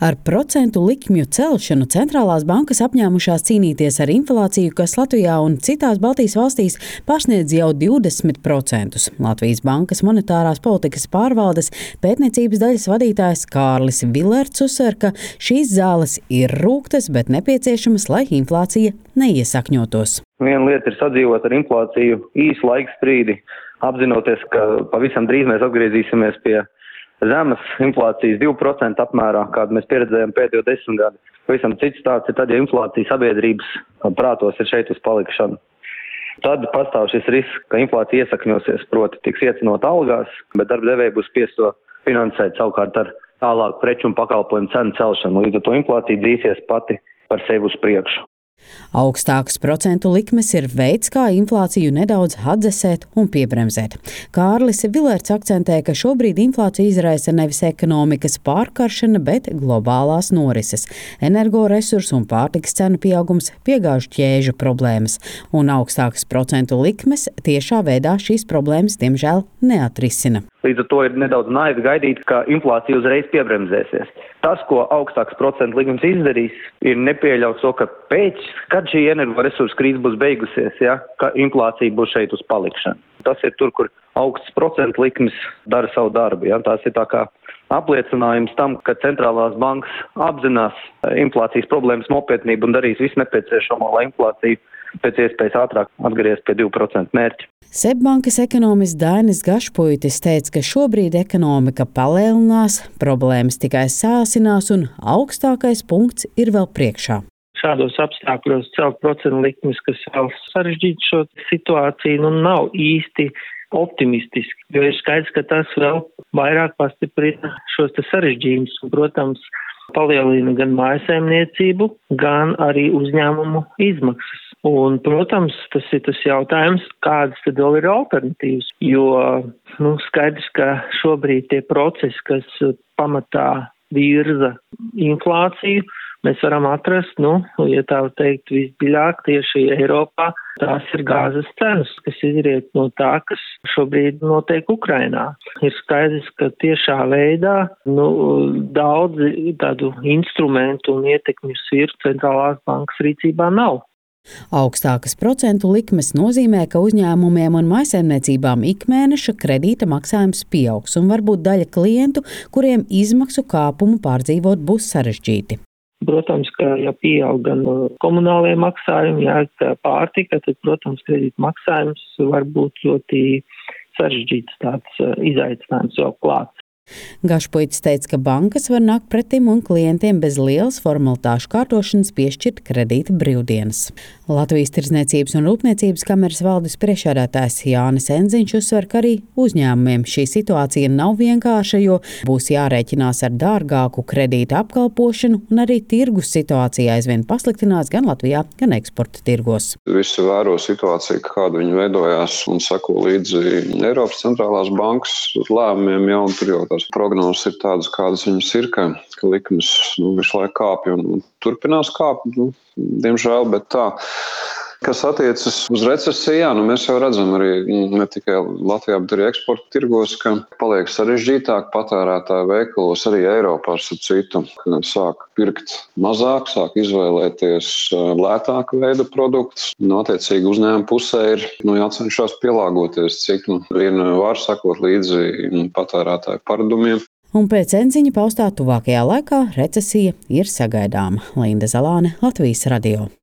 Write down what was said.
Ar procentu likmju celšanu centrālās bankas apņēmušās cīnīties ar inflāciju, kas Latvijā un citās Baltijas valstīs pārsniedz jau 20%. Latvijas Bankas monetārās politikas pārvaldes pētniecības daļas vadītājs Kārlis Vilerts uzsver, ka šīs zāles ir rūgtas, bet nepieciešamas, lai inflācija neiesakņotos. Viena lieta ir sadzīvot ar inflāciju īsu laiku sprīdi, apzinoties, ka pavisam drīz mēs atgriezīsimies pie zemes inflācijas 2% apmērā, kādu mēs pieredzējām pēdējo 10 gadu. Pavisam cits stāsts ir tad, ja inflācija sabiedrības prātos ir šeit uz palikšanu. Tad pastāv šis risks, ka inflācija iesakņosies, proti tiks iecenot algās, bet darba devēji būs spiest to finansēt savukārt ar tālāku preču un pakalpojumu cenu celšanu. Līdz ar to inflācija dzīsies pati par sevi uz priekšu. Augstākas procentu likmes ir veids, kā inflāciju nedaudz atdzesēt un piebremzēt. Kārlis Vilerts akcentē, ka šobrīd inflāciju izraisa nevis ekonomikas pārkaršana, bet globālās norises, energoresursu un pārtikas cenu pieaugums, piegāžu ķēžu problēmas, un augstākas procentu likmes tiešā veidā šīs problēmas, diemžēl, neatrisina. Līdz ar to ir nedaudz naivi gaidīt, ka inflācija uzreiz piebremzēsies. Tas, ko augstāks procentu likums izdarīs, ir nepieļaut to, ka kad šī energoresursu krīze būs beigusies, ka inflācija būs šeit uz palikšanu. Tas ir tur, kur augsts procentu likums dara savu darbu. Tās ir tā kā apliecinājums tam, ka centrālās bankas apzinās inflācijas problēmas nopietnību un darīs visu nepieciešamo, lai inflācija pēc iespējas ātrāk atgriezt pie 2% mērķa. Sebbankas ekonomists Dainis Gašpuitis teica, ka šobrīd ekonomika palielinās, problēmas tikai sāsinās un augstākais punkts ir vēl priekšā. Šādos apstākļos celt procentu likmes, kas vēl sarežģītu šo situāciju, nav īsti optimistiski, jo ir skaidrs, ka tas vēl vairāk pastiprina šos sarežģījumus un, protams, palielina gan mājsaimniecību, gan arī uzņēmumu izmaksas. Un, protams, tas ir tas jautājums, kādas tad vēl ir alternatīvas, jo skaidrs, ka šobrīd tie procesi, kas pamatā virza inflāciju, mēs varam atrast, ja tā teikt, visdziļāk tieši Eiropā, tās ir gāzes cenas, kas izriet no tā, kas šobrīd notiek Ukrainā. Ir skaidrs, ka tiešā veidā daudz tādu instrumentu un ietekmju sviru centrālās bankas rīcībā nav. Augstākas procentu likmes nozīmē, ka uzņēmumiem un mājsaimniecībām ikmēneša kredīta maksājums pieaugs un varbūt daļa klientu, kuriem izmaksu kāpumu pārdzīvot būs sarežģīti. Protams, ka ja pieaug gan komunālie maksājumi, pārtika, tad, protams, kredīta maksājums var būt ļoti sarežģīts tāds izaicinājums vēl klāts. Gašpuitis teica, ka bankas var nākt pretim un klientiem bez lielas formalitāšu kārtošanas piešķirt kredīta brīvdienas. Latvijas Tirdzniecības un Rūpniecības kameras valdes priekšsēdētājs Jānis Enziņš uzsver, ka arī uzņēmumiem šī situācija nav vienkārša, jo būs jārēķinās ar dārgāku kredīta apkalpošanu un arī tirgus situācija aizvien pasliktinās gan Latvijā, gan eksporta tirgos. Visi vēro situāciju, kāda viņa veidojās un sako līdzi Eiropas centrālās bankas lēmumiem jau un tur jau tās prognozes ir tādas, kādas viņas ir, ka likmes visu laiku kāpj un turpinās kāpt, diemžēl, bet tā. Kas attiecas uz recesiju, mēs jau redzam arī ne tikai Latvijā, bet arī eksporta tirgos, ka paliek sarežģītāk patērētāju veikalos arī Eiropā, ar citu, sāk pirkt mazāk, sāk izvēlēties lētāku veidu produktus. Attiecīgi uzņēmuma pusē ir jācenšas pielāgoties, cik vien var sakot līdzi patērētāju paradumiem. Un pēc Enziņa paustā tuvākajā laikā recesija ir sagaidāma. Linda Zalāne, Latvijas radio.